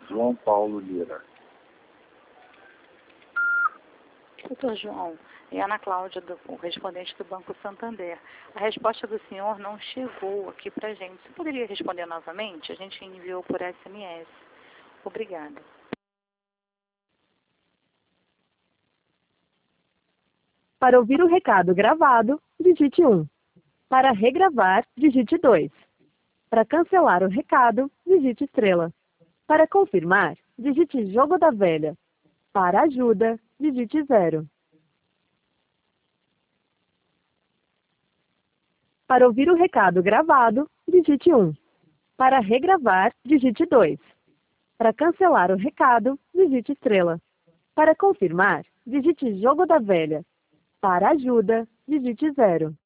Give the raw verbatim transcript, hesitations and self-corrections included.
João Paulo Lira. Doutor João, é Ana Cláudia, do, o respondente do Banco Santander. A resposta do senhor não chegou aqui para a gente. Você poderia responder novamente? A gente enviou por S M S. Obrigada. Para ouvir o recado gravado, digite um. Para regravar, digite dois. Para cancelar o recado, digite estrela. Para confirmar, digite jogo da velha. Para ajuda, digite zero. Para ouvir o recado gravado, digite um. Para regravar, digite dois. Para cancelar o recado, digite estrela. Para confirmar, digite jogo da velha. Para ajuda, digite zero.